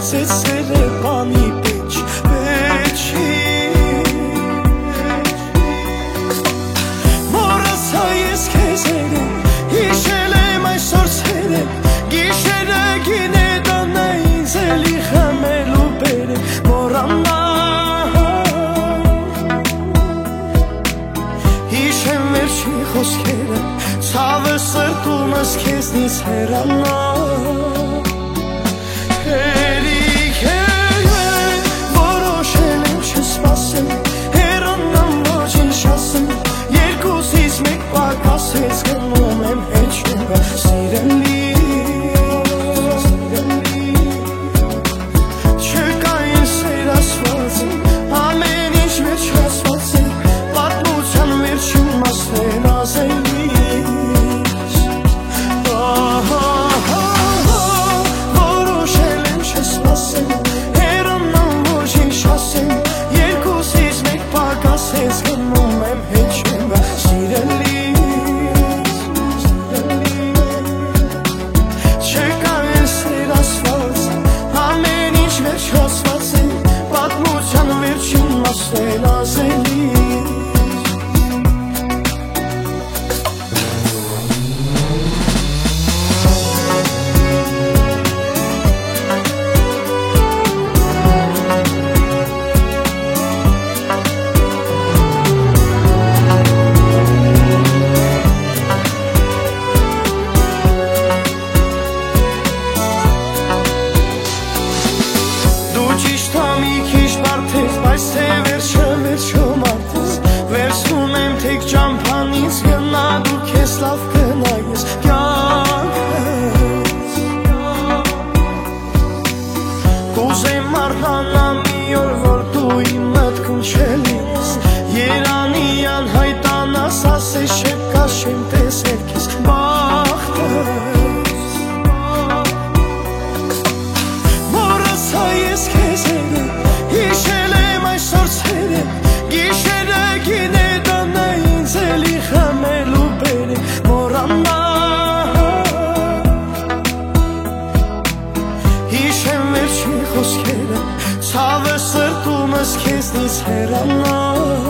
ծեցել է բանի պեչ Մորացա ես քեզ երեք, հիշել եմ այսօր ցերեկ Գիշերը գինե տանա ինձ էլի խմելու բերեք Մոռանա Հիշեմ վերջի խոսքերը Ցավը սրտումս քեզնից հեռանա Հերիք է որոշել եմ չսպասել Հեռանամ ոչինչ ասեմ Երկուսից մեկ պակասեց գնում եմ հեչում Սիրելի Չկա ինձ սեր ասվածը Ամեն ինչ վերջացված է Պատմության վերջին մասն ազելիս Որոշել եմ չսպասել Հեռանամ ոչինչ ասեմ Երկուսից մեկ պակասեց գնում եմ հեչում Սիրելի Չկա ինձ սեր ասված Ամեն ինչ վերջացված է Պատմության վերջին մասն ազելիս Բայց թե վերջը մարդս Վերցնում եմ թեք ճամփանից Գնա դու քեզ լավ կնայես կյանքս Կուզեմ մառնանամ մի օր որ դու իմ մտքում չելիս Երանի անհայտանաս ասես չկաս չեմ տեսել քեզ բախտս Մոռացա ես քեզ երեք Հիշել եմ այսօր ցերեկ Գիշերը գինե տանա ինձ էլի խմելու բերեք Մոռանա Հիշեմ վերջի խոսքերը Ցավը սրտումս քեզնից հեռանա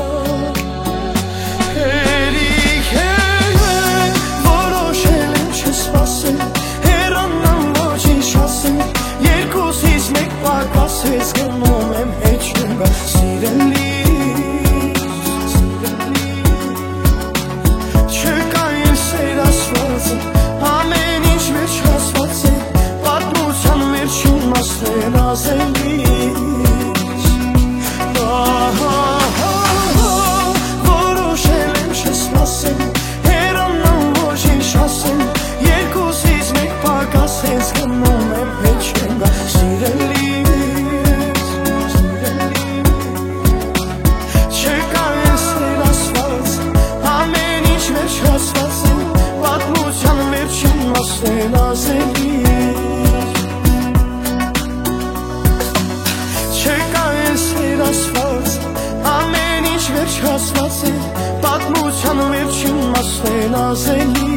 Հերիք է որոշել եմ չսպասել Հեռանամ ոչինչ ասեմ Երկուսից մեկ պակասեց գնում եմ հեչում Սիրելի Չկա ինձ սեր ասվածը Ամեն ինչ վերջացված է Պատմության վերջին մասն ազելիս Որոշել եմ չսպասել Հեռանամ ոչինչ ասեմ Երկուսից մեկ պակասեց գնում եմ հեչում Սիրելի Չկա ինձ սեր ասված Ամեն ինչ վերջացված է Պատմության վերջին մասն ազելիս Չկա ինձ սեր ասված Ամեն ինչ վերջացված է Պատմության վերջին մասն ազելիս